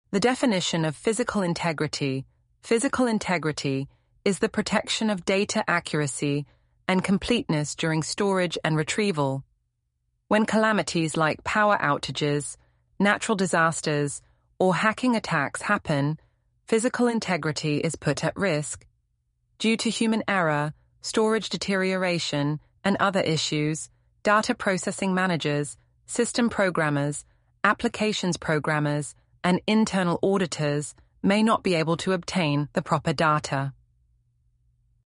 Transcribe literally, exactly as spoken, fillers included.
The definition of physical integrity. Physical integrity is the protection of data accuracy and completeness during storage and retrieval. When calamities like power outages, natural disasters, or hacking attacks happen, physical integrity is put at risk. Due to human error, storage deterioration, and other issues, data processing managers, system programmers, applications programmers, and internal auditors may not be able to obtain the proper data.